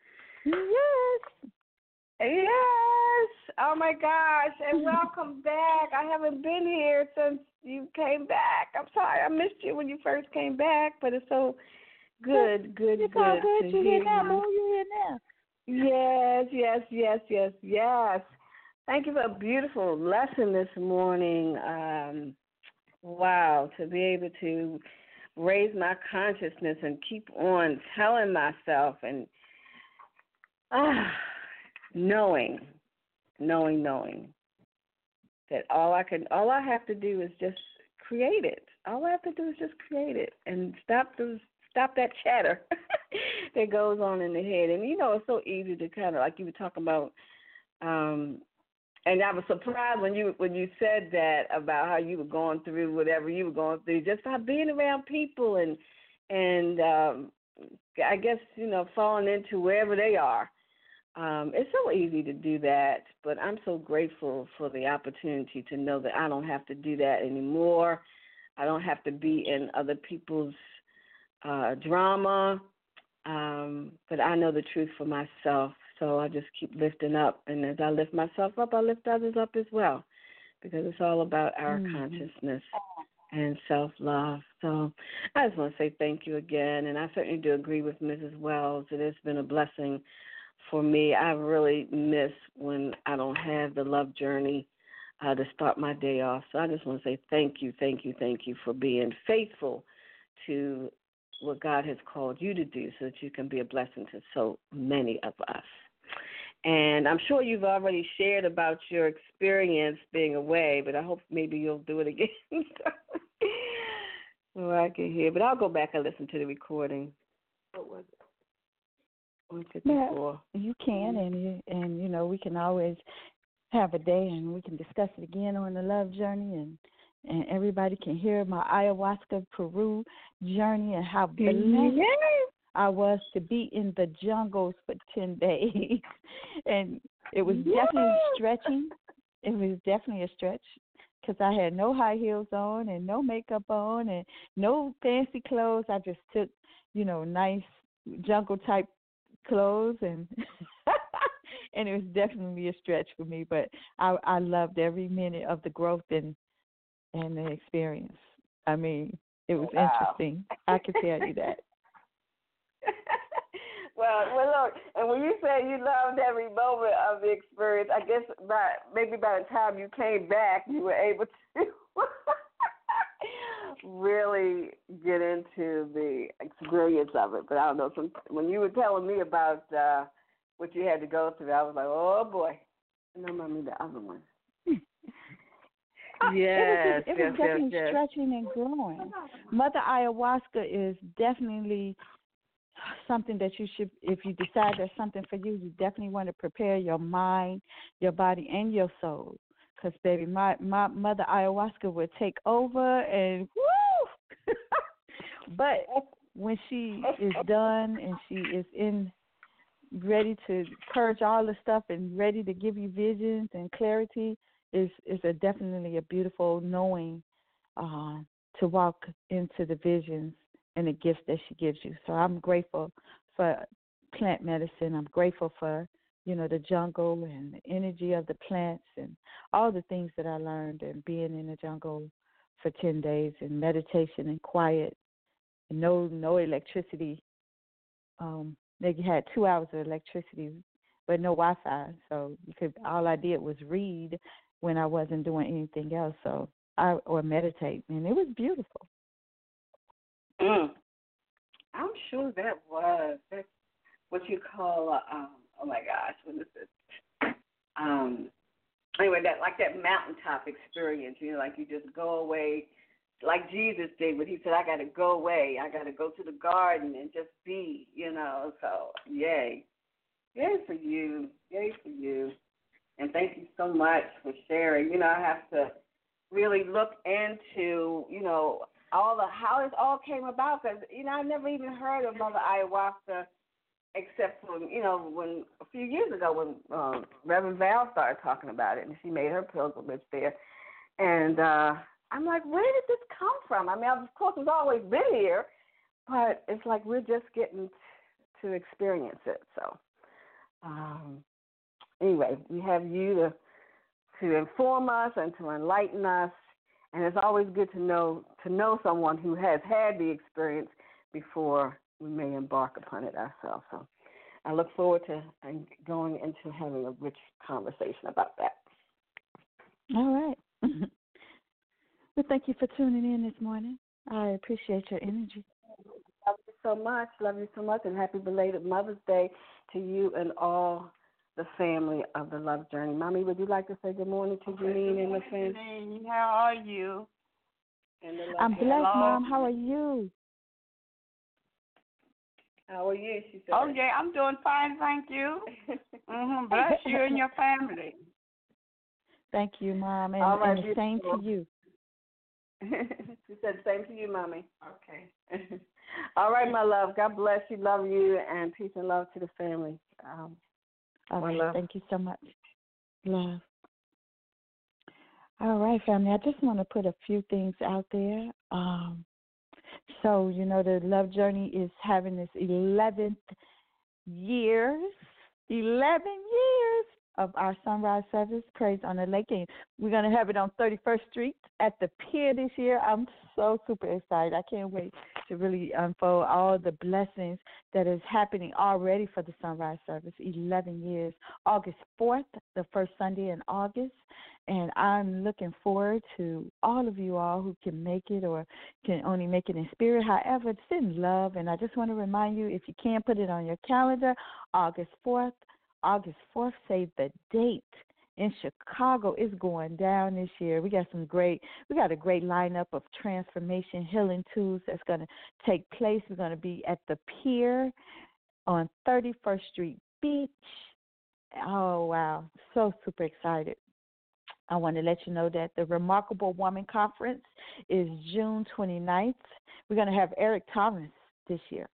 Yes. Oh, my gosh. And welcome back. I haven't been here since you came back. I'm sorry. I missed you when you first came back, but it's so good. It's all good. You're here now. You're here now. Yes. Thank you for a beautiful lesson this morning. Wow, to be able to raise my consciousness and keep on telling myself and knowing that all I have to do is just create it. All I have to do is just create it and stop that chatter that goes on in the head. And it's so easy to kind of, like you were talking about. And I was surprised when you said that about how you were going through whatever you were going through, just by being around people and I guess falling into wherever they are. It's so easy to do that, but I'm so grateful for the opportunity to know that I don't have to do that anymore. I don't have to be in other people's drama, but I know the truth for myself. So I just keep lifting up, and as I lift myself up, I lift others up as well, because it's all about our consciousness and self-love. So I just want to say thank you again, and I certainly do agree with Mrs. Wells that it's been a blessing for me. I really miss when I don't have the love journey to start my day off. So I just want to say thank you for being faithful to what God has called you to do so that you can be a blessing to so many of us. And I'm sure you've already shared about your experience being away, but I hope maybe you'll do it again so I can hear. But I'll go back and listen to the recording. What was it? 154. Yeah, you can, and we can always have a day and we can discuss it again on the love journey, and everybody can hear my ayahuasca Peru journey and how blessed I was to be in the jungles for 10 days. And it was definitely stretching. It was definitely a stretch because I had no high heels on and no makeup on and no fancy clothes. I just took, nice jungle-type clothes, and and it was definitely a stretch for me. But I loved every minute of the growth and the experience. I mean, it was interesting. I can tell you that. Well, look, and when you say you loved every moment of the experience, I guess by the time you came back, you were able to really get into the experience of it. But I don't know, when you were telling me about what you had to go through. I was like, oh boy. No, Mommy, the other one. It was definitely stretching and growing. Mother Ayahuasca is definitely something that you should, if you decide there's something for you, you definitely want to prepare your mind, your body, and your soul. Because, baby, my Mother Ayahuasca would take over and woo! But when she is done and she is ready to purge all the stuff and ready to give you visions and clarity, is definitely a beautiful knowing to walk into the visions and the gifts that she gives you. So I'm grateful for plant medicine. I'm grateful for, the jungle and the energy of the plants and all the things that I learned and being in the jungle for 10 days and meditation and quiet and no electricity. They had 2 hours of electricity but no Wi-Fi. So all I did was read when I wasn't doing anything else. Or meditate, and it was beautiful. I'm sure that's what you call oh my gosh, what is it? Anyway, that mountaintop experience, like you just go away, like Jesus did, but he said, I got to go away. I got to go to the garden and just be, so yay. Yay for you. Yay for you. And thank you so much for sharing. I have to really look into, how this all came about, because, I never even heard of Mother Ayahuasca except for, when a few years ago when Reverend Val started talking about it and she made her pilgrimage there. And I'm like, where did this come from? I mean, of course, it's always been here, but it's like we're just getting to experience it. So anyway, we have you to inform us and to enlighten us, and it's always good to know someone who has had the experience before we may embark upon it ourselves. So I look forward to going into having a rich conversation about that. All right. Well, thank you for tuning in this morning. I appreciate your energy. Love you so much. Love you so much, and happy belated Mother's Day to you and all the family of the Love Journey. Mommy, would you like to say good morning to Janine and the family? Janine, how are you? I'm blessed, Mom. How are you? How are you? She said. Oh, yeah, I'm doing fine, thank you. Bless you and your family. Thank you, Mom, and, all right, and the same to you. She said same to you, Mommy. Okay. All right, my love. God bless you. Love you, and peace and love to the family. All right, love. Thank you so much. Love. All right, family. I just want to put a few things out there. So, the Love Journey is having this 11th years. 11 years of our sunrise service, Praise on the Lake. And we're going to have it on 31st Street at the pier this year. I'm so super excited. I can't wait to really unfold all the blessings that is happening already for the sunrise service. 11 years, August 4th, the first Sunday in August. And I'm looking forward to all of you all who can make it or can only make it in spirit. However, send love. And I just want to remind you, if you can put it on your calendar, August 4th, save the date. In Chicago, it's going down this year. We got a great lineup of transformation healing tools that's going to take place. We're going to be at the pier on 31st Street Beach. Oh, wow. So super excited. I want to let you know that the Remarkable Woman Conference is June 29th. We're going to have Eric Thomas this year.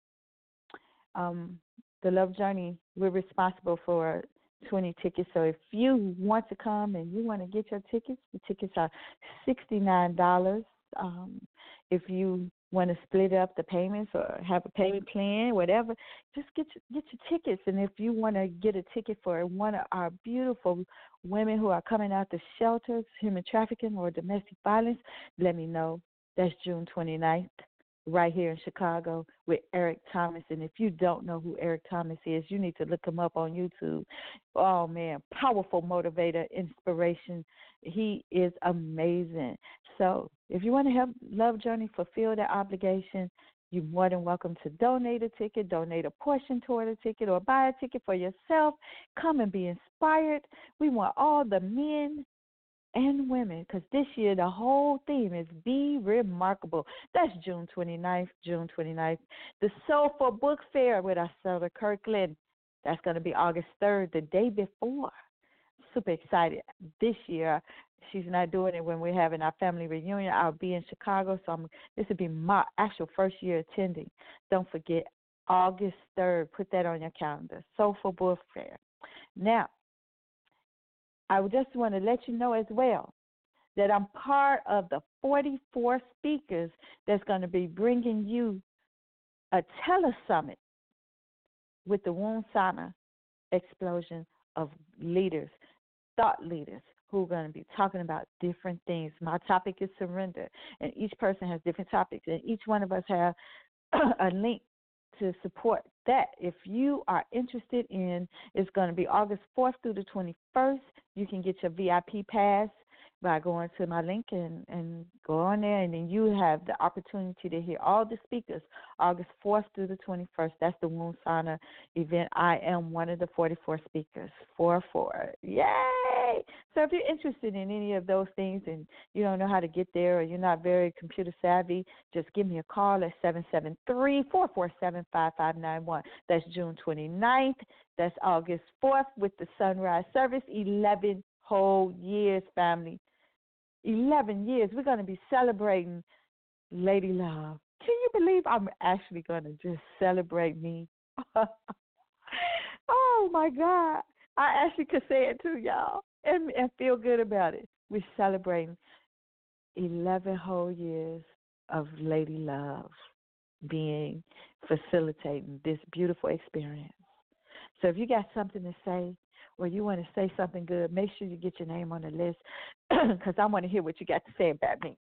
The Love Journey, we're responsible for 20 tickets. So if you want to come and you want to get your tickets, the tickets are $69. If you want to split up the payments or have a payment plan, whatever, just get your tickets. And if you want to get a ticket for one of our beautiful women who are coming out the shelters, human trafficking or domestic violence, let me know. That's June 29th. Right here in Chicago with Eric Thomas. And if you don't know who Eric Thomas is, you need to look him up on YouTube. Oh, man, powerful motivator, inspiration. He is amazing. So if you want to help Love Journey fulfill that obligation, You're more than welcome to donate a ticket, donate a portion toward a ticket, or buy a ticket for yourself. Come and be inspired. We want all the men and women, because this year the whole theme is Be Remarkable. That's June 29th, June 29th. The Soulful Book Fair with our Elder Kirkland. That's going to be August 3rd, the day before. Super excited. This year, she's not doing it when we're having our family reunion. I'll be in Chicago, so this will be my actual first year attending. Don't forget, August 3rd. Put that on your calendar. Soulful Book Fair. Now, I just want to let you know as well that I'm part of the 44 speakers that's going to be bringing you a telesummit with the Wound Sauna explosion of leaders, thought leaders, who are going to be talking about different things. My topic is surrender, and each person has different topics, and each one of us have a link to support that. If you are interested in, it's going to be August 4th through the 21st. You can get your VIP pass by going to my link and go on there, and then you have the opportunity to hear all the speakers August 4th through the 21st. That's the Wound Sauna event. I am one of the 44 speakers. 44. Yay! So if you're interested in any of those things and you don't know how to get there, or you're not very computer savvy, just give me a call at 773-447-5591. That's June 29th. That's August 4th with the sunrise service. 11 whole years, family. 11 years. We're going to be celebrating Lady Love. Can you believe I'm actually going to just celebrate me? Oh, my God. I actually could say it to y'all and feel good about it. We're celebrating 11 whole years of Lady Love facilitating this beautiful experience. So if you got something to say, or you want to say something good, make sure you get your name on the list, because I want to hear what you got to say about me.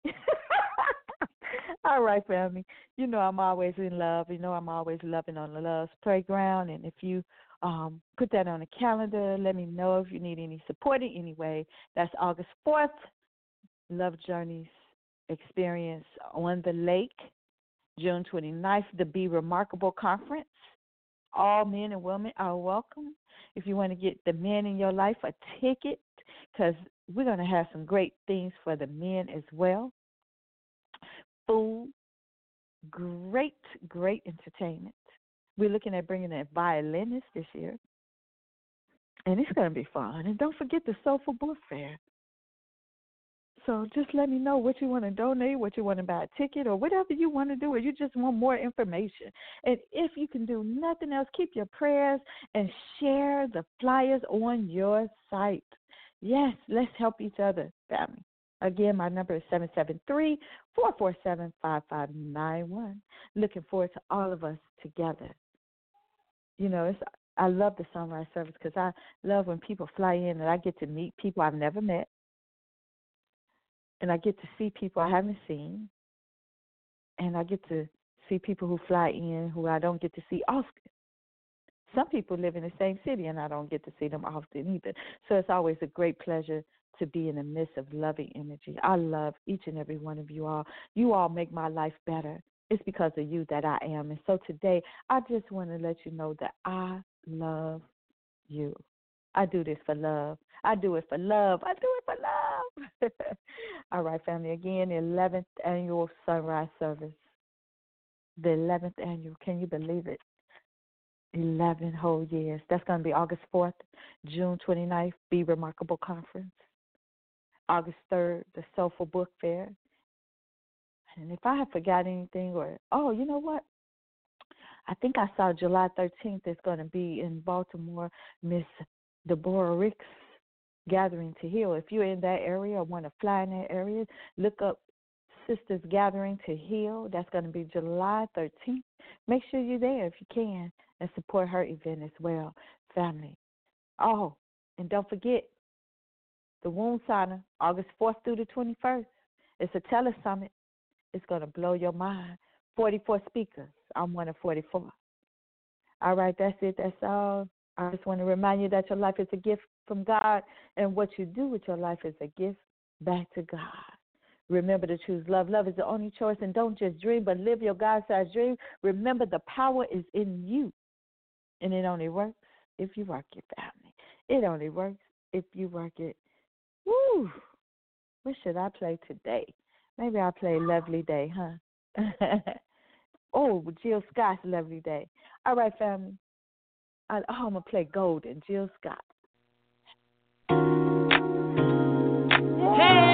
All right, family. You know I'm always in love. You know I'm always loving on the Love's Playground. And if you put that on the calendar, let me know if you need any support in any way. That's August 4th, Love Journeys Experience on the Lake. June 29th, the Be Remarkable Conference. All men and women are welcome. If you want to get the men in your life a ticket, because we're going to have some great things for the men as well. Food, great entertainment. We're looking at bringing in violinists this year, and it's going to be fun. And don't forget the Soulful Book Fair. So just let me know what you want to donate, what you want to buy a ticket, or whatever you want to do, or you just want more information. And if you can do nothing else, keep your prayers and share the flyers on your site. Yes, let's help each other, family. Again, my number is 773-447-5591. Looking forward to all of us together. You know, I love the sunrise service because I love when people fly in and I get to meet people I've never met. And I get to see people I haven't seen. And I get to see people who fly in who I don't get to see often. Some people live in the same city, and I don't get to see them often either. So it's always a great pleasure to be in the midst of loving energy. I love each and every one of you all. You all make my life better. It's because of you that I am. And so today, I just want to let you know that I love you. I do this for love. I do it for love. I do it for love. All right, family. Again, the 11th annual sunrise service. The 11th annual. Can you believe it? 11 whole years. That's going to be August 4th, June 29th, Be Remarkable Conference. August 3rd, the Soulful Book Fair. And if I have forgotten anything, or, you know what? I think I saw July 13th is going to be in Baltimore, Miss Deborah Ricks Gathering to Heal. If you're in that area or want to fly in that area, look up Sisters Gathering to Heal. That's going to be July 13th. Make sure you're there if you can and support her event as well, family. Oh, and don't forget the Wound Sauna, August 4th through the 21st. It's a telesummit. It's going to blow your mind. 44 speakers. I'm one of 44. All right, that's it. That's all. I just want to remind you that your life is a gift from God, and what you do with your life is a gift back to God. Remember to choose love. Love is the only choice, and don't just dream, but live your God-sized dream. Remember, the power is in you, and it only works if you work it, family. It only works if you work it. Woo! What should I play today? Maybe I'll play Lovely Day, huh? Oh, Jill Scott's Lovely Day. All right, family. I'm going to play Golden, Jill Scott. Hey!